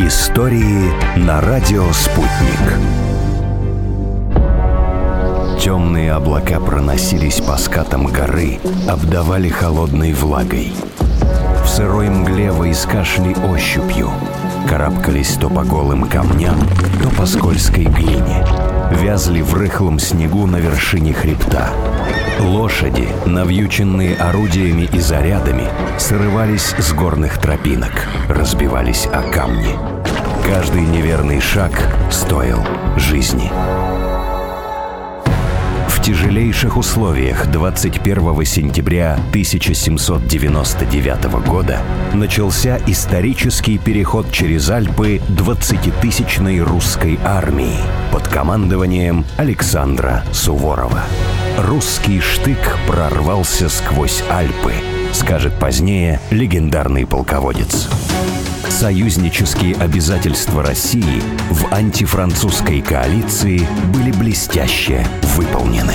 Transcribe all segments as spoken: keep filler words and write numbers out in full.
Истории на радио «Спутник». Темные облака проносились по скатам горы, обдавали холодной влагой. В сырой мгле войска шли ощупью, карабкались то по голым камням, то по скользкой глине, вязли в рыхлом снегу на вершине хребта. Лошади, навьюченные орудиями и зарядами, срывались с горных тропинок, разбивались о камни. Каждый неверный шаг стоил жизни. В тяжелейших условиях двадцать первого сентября тысяча семьсот девяносто девятого года начался исторический переход через Альпы двадцатитысячной русской армии под командованием Александра Суворова. «Русский штык прорвался сквозь Альпы», скажет позднее легендарный полководец. Союзнические обязательства России в антифранцузской коалиции были блестяще выполнены.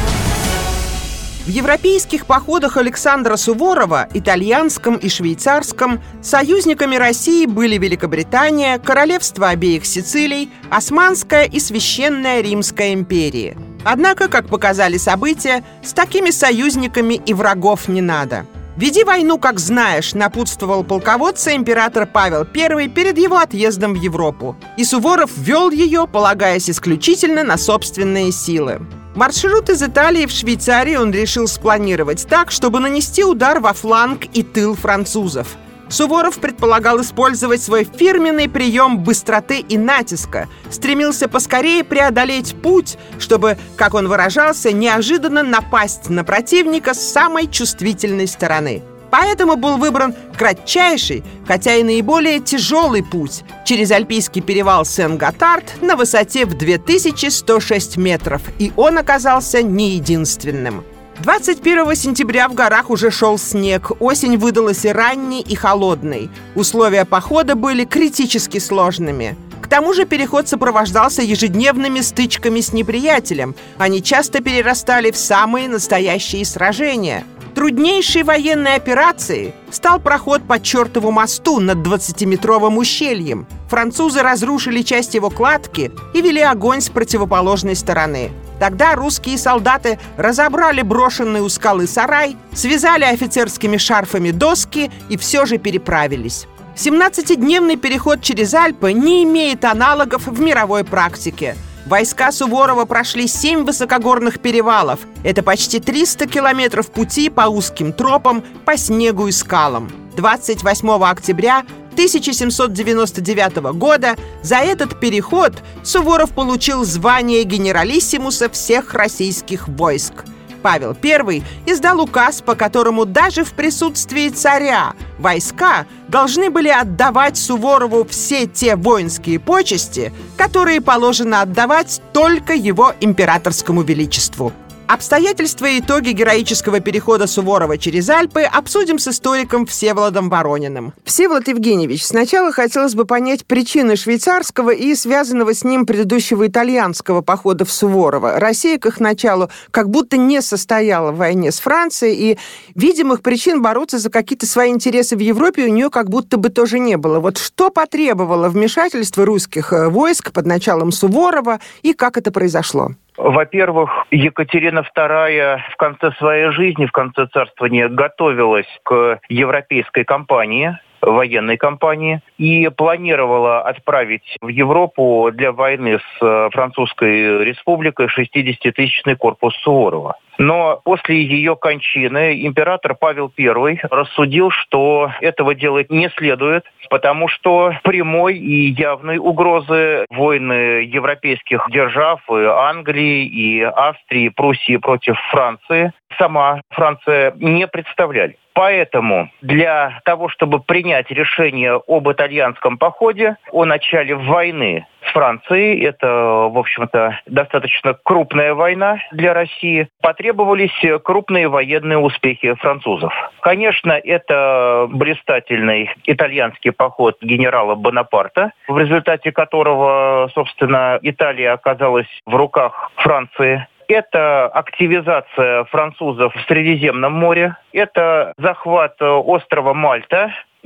В европейских походах Александра Суворова, итальянском и швейцарском, союзниками России были Великобритания, Королевство обеих Сицилий, Османская и Священная Римская империи. Однако, как показали события, с такими союзниками и врагов не надо. «Веди войну, как знаешь», напутствовал полководца император Павел Первый перед его отъездом в Европу. И Суворов вел ее, полагаясь исключительно на собственные силы. Маршрут из Италии в Швейцарию он решил спланировать так, чтобы нанести удар во фланг и тыл французов. Суворов предполагал использовать свой фирменный прием быстроты и натиска, стремился поскорее преодолеть путь, чтобы, как он выражался, неожиданно напасть на противника с самой чувствительной стороны. Поэтому был выбран кратчайший, хотя и наиболее тяжелый путь через Альпийский перевал Сен-Готард на высоте в две тысячи сто шесть метров, и он оказался не единственным. двадцать первого сентября в горах уже шел снег, осень выдалась и ранней, и холодной. Условия похода были критически сложными. К тому же переход сопровождался ежедневными стычками с неприятелем. Они часто перерастали в самые настоящие сражения. Труднейшей военной операцией стал проход по чертову мосту над двадцатиметровым ущельем. Французы разрушили часть его кладки и вели огонь с противоположной стороны. Тогда русские солдаты разобрали брошенный у скалы сарай, связали офицерскими шарфами доски и все же переправились. семнадцатидневный переход через Альпы не имеет аналогов в мировой практике. Войска Суворова прошли семь высокогорных перевалов. Это почти триста километров пути по узким тропам, по снегу и скалам. двадцать восьмого октября тысяча семьсот девяносто девятого года за этот переход Суворов получил звание генералиссимуса всех российских войск. Павел Первый издал указ, по которому даже в присутствии царя войска должны были отдавать Суворову все те воинские почести, которые положено отдавать только его императорскому величеству. Обстоятельства и итоги героического перехода Суворова через Альпы обсудим с историком Всеволодом Ворониным. Всеволод Евгеньевич, сначала хотелось бы понять причины швейцарского и связанного с ним предыдущего итальянского походов Суворова. Россия к их началу как будто не состояла в войне с Францией, и видимых причин бороться за какие-то свои интересы в Европе у нее как будто бы тоже не было. Вот что потребовало вмешательства русских войск под началом Суворова и как это произошло? Во-первых, Екатерина Вторая в конце своей жизни, в конце царствования, готовилась к европейской кампании, военной кампании, и планировала отправить в Европу для войны с Французской республикой шестидесятитысячный корпус Суворова. Но после ее кончины император Павел Первый рассудил, что этого делать не следует, потому что прямой и явной угрозы войны европейских держав, и Англии, и Австрии, и Пруссии против Франции сама Франция не представляли. Поэтому для того, чтобы принять решение об итальянском походе, о начале войны с Францией, это, в общем-то, достаточно крупная война для России, потребовались крупные военные успехи французов. Конечно, это блистательный итальянский поход генерала Бонапарта, в результате которого, собственно, Италия оказалась в руках Франции. Это активизация французов в Средиземном море, это захват острова Мальта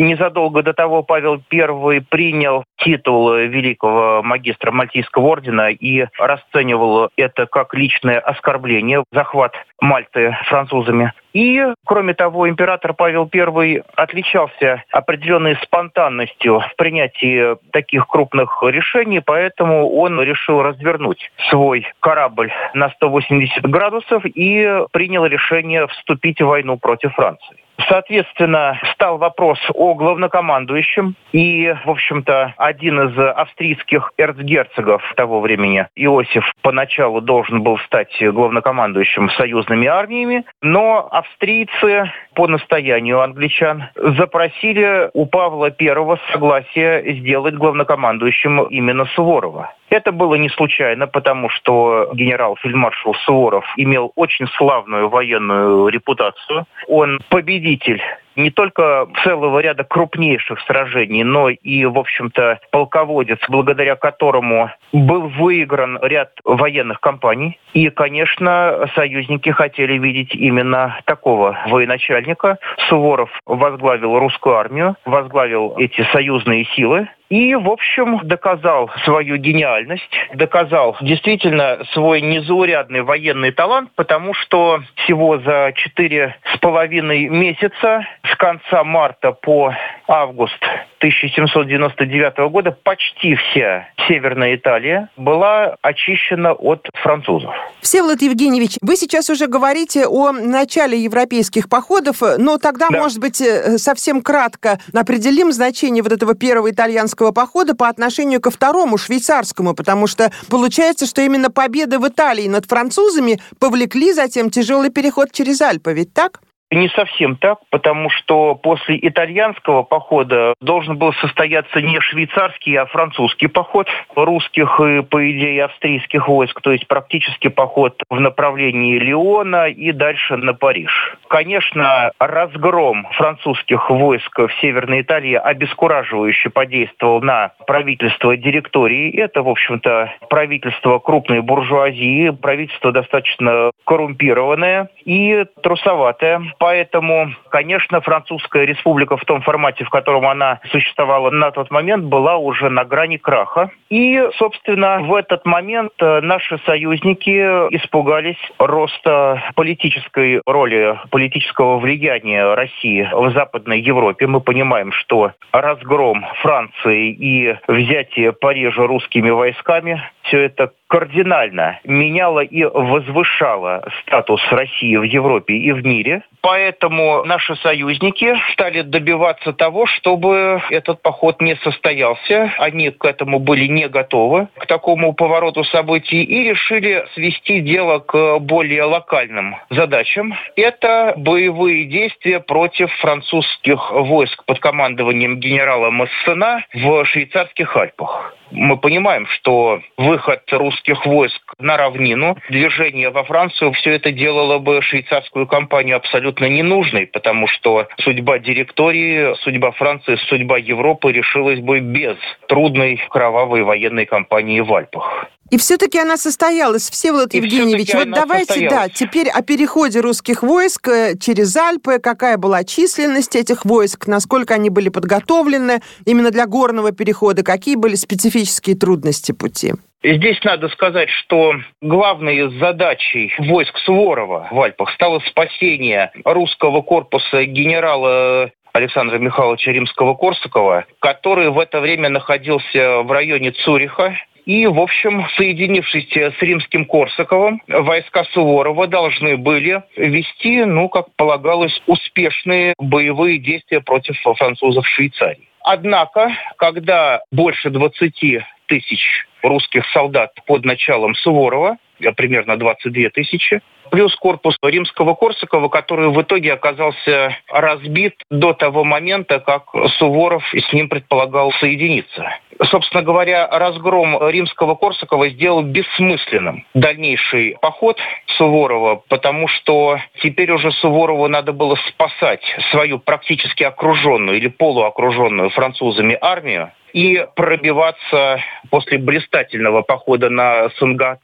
Незадолго до того Павел Первый принял титул великого магистра Мальтийского ордена и расценивал это как личное оскорбление, захват Мальты французами. И, кроме того, император Павел Первый отличался определенной спонтанностью в принятии таких крупных решений, поэтому он решил развернуть свой корабль на сто восемьдесят градусов и принял решение вступить в войну против Франции. Соответственно, встал вопрос о главнокомандующем. И, в общем-то, один из австрийских эрцгерцогов того времени, Иосиф, поначалу должен был стать главнокомандующим союзными армиями. Но австрийцы по настоянию англичан запросили у Павла Первого согласие сделать главнокомандующим именно Суворова. Это было не случайно, потому что генерал-фельдмаршал Суворов имел очень славную военную репутацию. Он победитель не только целого ряда крупнейших сражений, но и, в общем-то, полководец, благодаря которому был выигран ряд военных кампаний. И, конечно, союзники хотели видеть именно такого военачальника. Суворов возглавил русскую армию, возглавил эти союзные силы. И, в общем, доказал свою гениальность, доказал действительно свой незаурядный военный талант, потому что всего за четыре с половиной месяца, с конца марта по август тысяча семьсот девяносто девятого года, почти вся Северная Италия была очищена от французов. Всеволод Евгеньевич, вы сейчас уже говорите о начале европейских походов, но тогда, да. может быть, совсем кратко определим значение вот этого первого итальянского похода по отношению ко второму, швейцарскому, потому что получается, что именно победы в Италии над французами повлекли затем тяжелый переход через Альпы, ведь так? Не совсем так, потому что после итальянского похода должен был состояться не швейцарский, а французский поход русских и, по идее, австрийских войск, то есть практически поход в направлении Лиона и дальше на Париж. Конечно, разгром французских войск в Северной Италии обескураживающе подействовал на правительство директории. Это, в общем-то, правительство крупной буржуазии, правительство достаточно коррумпированное и трусоватое. Поэтому, конечно, Французская республика в том формате, в котором она существовала на тот момент, была уже на грани краха. И, собственно, в этот момент наши союзники испугались роста политической роли, политического влияния России в Западной Европе. Мы понимаем, что разгром Франции и взятие Парижа русскими войсками – все это кардинально меняло и возвышало статус России в Европе и в мире. Поэтому наши союзники стали добиваться того, чтобы этот поход не состоялся. Они к этому были не готовы, к такому повороту событий, и решили свести дело к более локальным задачам. Это боевые действия против французских войск под командованием генерала Массена в швейцарских Альпах. Мы понимаем, что выход русских войск на равнину, движение во Францию, все это делало бы швейцарскую кампанию абсолютно ненужной, потому что судьба директории, судьба Франции, судьба Европы решилась бы без трудной кровавой военной кампании в Альпах. И все-таки она состоялась, Всеволод И Евгеньевич. Вот давайте, да, теперь о переходе русских войск через Альпы. Какая была численность этих войск, насколько они были подготовлены именно для горного перехода, какие были специфические трудности пути? Здесь надо сказать, что главной задачей войск Суворова в Альпах стало спасение русского корпуса генерала Александра Михайловича Римского-Корсакова, который в это время находился в районе Цюриха. И, в общем, соединившись с Римским Корсаковым, войска Суворова должны были вести, ну, как полагалось, успешные боевые действия против французов в Швейцарии. Однако, когда больше двадцати тысяч русских солдат под началом Суворова, примерно двадцать две тысячи, плюс корпус Римского-Корсакова, который в итоге оказался разбит до того момента, как Суворов с ним предполагал соединиться. Собственно говоря, разгром Римского-Корсакова сделал бессмысленным дальнейший поход Суворова, потому что теперь уже Суворову надо было спасать свою практически окруженную или полуокруженную французами армию и пробиваться после блистательного похода на Сан-Готард,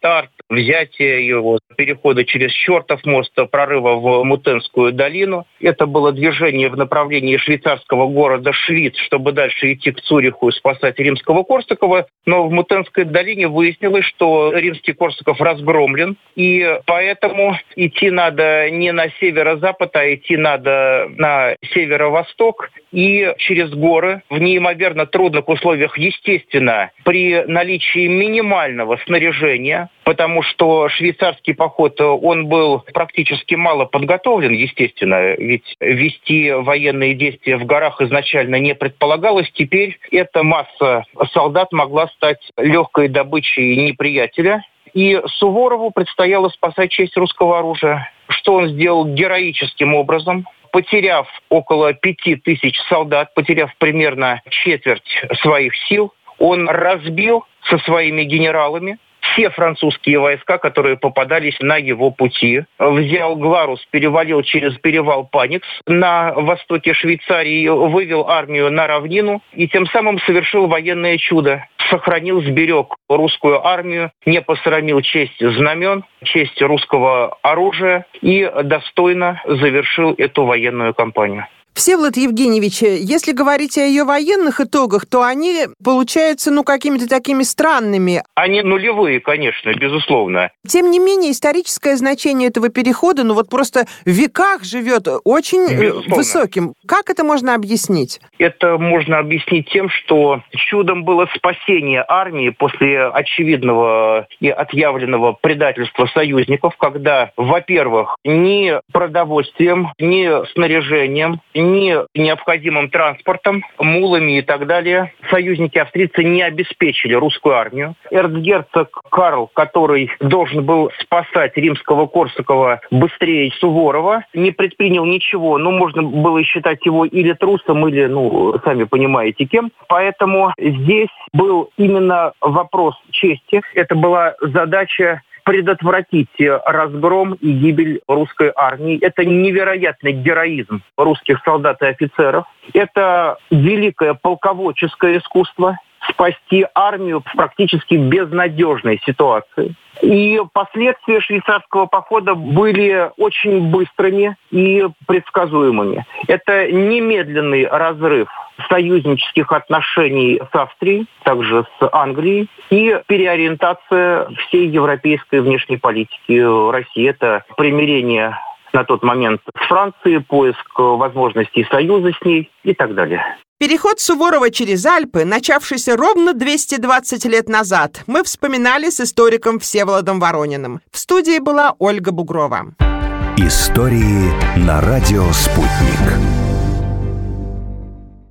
взятия его, перехода через Чертов мост, прорыва в Мутенскую долину. Это было движение в направлении швейцарского города Швиц, чтобы дальше идти к Цюриху и спасать римского Корсакова. Но в Мутенской долине выяснилось, что римский Корсаков разгромлен, и поэтому идти надо не на северо-запад, а идти надо на северо-восток и через горы в неимоверно трудных условиях, естественно, при наличии минимального снаряжения, потому что швейцарский поход, он был практически мало подготовлен, естественно, ведь вести военные действия в горах изначально не предполагалось. Теперь эта масса солдат могла стать легкой добычей неприятеля. И Суворову предстояло спасать честь русского оружия, что он сделал героическим образом. Потеряв около пяти тысяч солдат, потеряв примерно четверть своих сил, он разбил со своими генералами все французские войска, которые попадались на его пути. Взял Гларус, перевалил через перевал Паникс на востоке Швейцарии, вывел армию на равнину и тем самым совершил военное чудо. Сохранил, сберег русскую армию, не посрамил честь знамен, честь русского оружия и достойно завершил эту военную кампанию. Всеволод Евгеньевич, если говорить о ее военных итогах, то они получаются, ну, какими-то такими странными. Они нулевые, конечно, безусловно. Тем не менее, историческое значение этого перехода, ну, вот просто в веках живет очень безусловно высоким. Как это можно объяснить? Это можно объяснить тем, что чудом было спасение армии после очевидного и отъявленного предательства союзников, когда, во-первых, ни продовольствием, ни снаряжением, ни необходимым транспортом, мулами и так далее союзники австрийцы не обеспечили русскую армию. Эрцгерцог Карл, который должен был спасать римского Корсакова быстрее Суворова, не предпринял ничего. Ну, можно было считать его или трусом, или, ну, сами понимаете, кем. Поэтому здесь был именно вопрос чести. Это была задача предотвратить разгром и гибель русской армии. Это невероятный героизм русских солдат и офицеров. Это великое полководческое искусство спасти армию в практически безнадежной ситуации. И последствия швейцарского похода были очень быстрыми и предсказуемыми. Это немедленный разрыв союзнических отношений с Австрией, также с Англией, и переориентация всей европейской внешней политики России. Это примирение на тот момент с Францией, поиск возможностей союза с ней и так далее. Переход Суворова через Альпы, начавшийся ровно двести двадцать лет назад, мы вспоминали с историком Всеволодом Ворониным. В студии была Ольга Бугрова. Истории на радио «Спутник».